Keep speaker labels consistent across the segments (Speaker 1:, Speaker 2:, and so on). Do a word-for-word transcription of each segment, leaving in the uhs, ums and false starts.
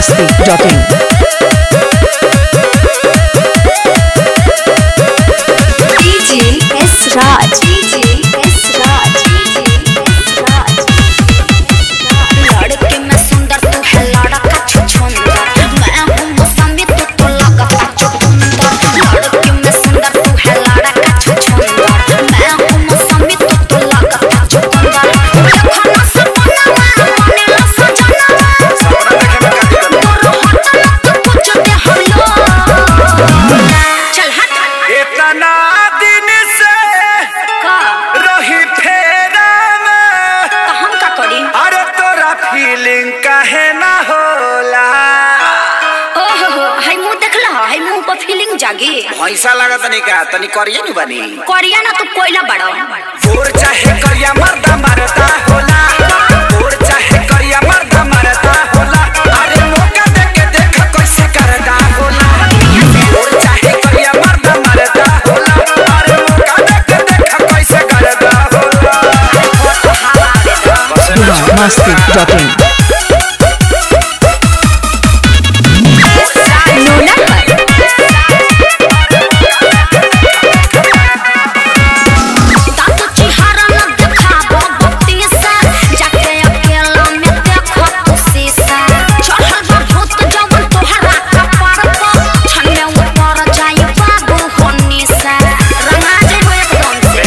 Speaker 1: masti dot in.
Speaker 2: D J S Raj, D J S Raj, D J S Raj. लड़के में सुंदर तू है लड़का छछुंदर, मैं हूँ मौसमी तू तो लगता चुकंदर। लड़के में सुंदर तू है लड़का छछुंदर, मैं हूँ मौसमी तू तो लगता चुकंदर। खाना सपना बने ला सजना, दोनों हाथ लग कुछ दे हलो। चल हट
Speaker 3: इतना दिन से
Speaker 2: का
Speaker 3: रही फेरा में,
Speaker 2: तो हम का करी?
Speaker 3: अरे तोरा फीलिंग काहे ना होला?
Speaker 2: ओहो हाय मुंह देखला, हाय मुंह पर फीलिंग जागी।
Speaker 3: भैंसा लगा तनी का तनी करिए नु बनी
Speaker 2: करिया ना तू कोयला बड़ो।
Speaker 3: फोर चाहे करिया मर्दा मरता होला, फोर चाहे करिया मर्दा मरता होला। अरे मौका दे के देख कैसे करता होला, फोर चाहे करिया मर्दा मरता होला। अरे मौका दे के देख कैसे करता होला।
Speaker 1: Bihar masti dot in.
Speaker 2: दांत चिहारा न दिखाबो बत्ती से, जाके अकेला में देखो तू शीशा। चढ़ल बा भूत जवन तोहरा कपार पर, छन्ने ऊपर जाई बाबू होनी से। रंगा जेबो एकदम से।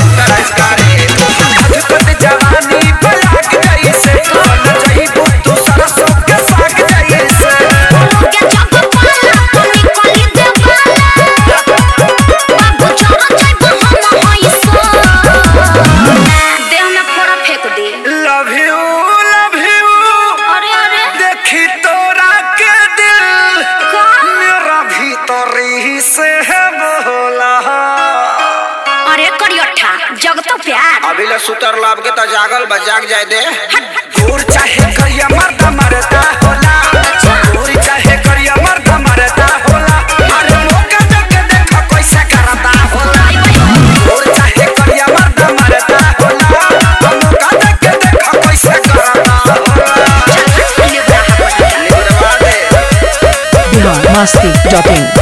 Speaker 3: जवानी पलाक जैसे जईबू तू सरसों के साग जैसे।
Speaker 2: के जब पाला तो निकली देवाला, बाबू चढ़ जाइबो हम होई सो। देह में फोड़ा फेंक दे।
Speaker 3: लव यू लव यू
Speaker 2: अरे अरे
Speaker 3: देखी तोरा के दिल
Speaker 2: का
Speaker 3: मेरा भीतरी से है बोला।
Speaker 2: अरे करियठा जग तो प्यार।
Speaker 3: अभी ले सुतर लाभ के तो जागल बा जाग जाए दे। दूर चाहे करिया मर्दा मरता होला, दूर चाहे करिया मर्दा मरता होला। अरे मौका दे के देख कैसे करता होला, दूर चाहे करिया मर्दा मरता होला। मौका दे के देख कैसे करता होला। लिबरवा दे
Speaker 1: Bihar masti dot in.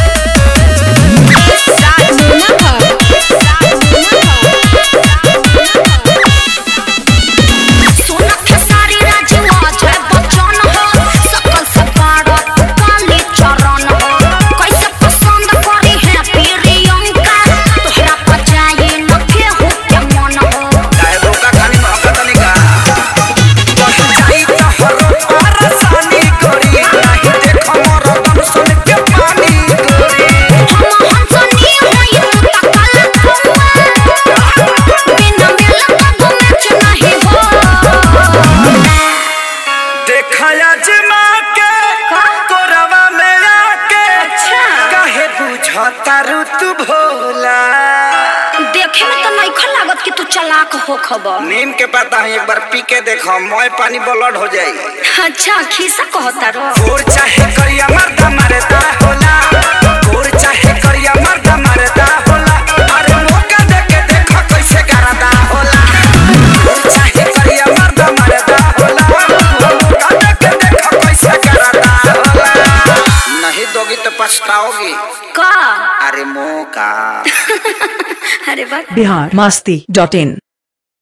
Speaker 2: सोना खेसारी राजवा जय बच्चन हो, सकल से बाड़ा तू काली चरण हो। कैसे पसंद करी है प्रियंका, तोहरा पचाई न केहू के मन हो।
Speaker 3: चाहे धोखा खानी महका तनी का बस जाई तो हरो आसानी करी। नहीं देख मोर दम सुन के पानी करी।
Speaker 2: हम हंसनी होई तू तकला खुआ, बिना मिलन तो मैच नहीं हो।
Speaker 3: देखया जमा के कोरवा में आके, काहे बुझता रु तू भोला।
Speaker 2: देखे में तो नहीं खल लागत कि तू चालाक हो खबर।
Speaker 3: नीम के पता है एक बार पी के देखो मोय पानी ब्लड हो जाई।
Speaker 2: अच्छा खीसा कहता रो।
Speaker 3: गोर चाहे करिया मर्दा मरता होला, गोर चाहे करिया मर्दा मरता होला। अरे मौका दे के देख कैसे करता होला, गोर चाहे करिया मर्दा मरता होला। मौका दे के देख कैसे करता होला। नहीं दोगी तो पछताओगी।
Speaker 2: का
Speaker 3: अरे मौका
Speaker 2: अरे बात
Speaker 1: Bihar masti dot in.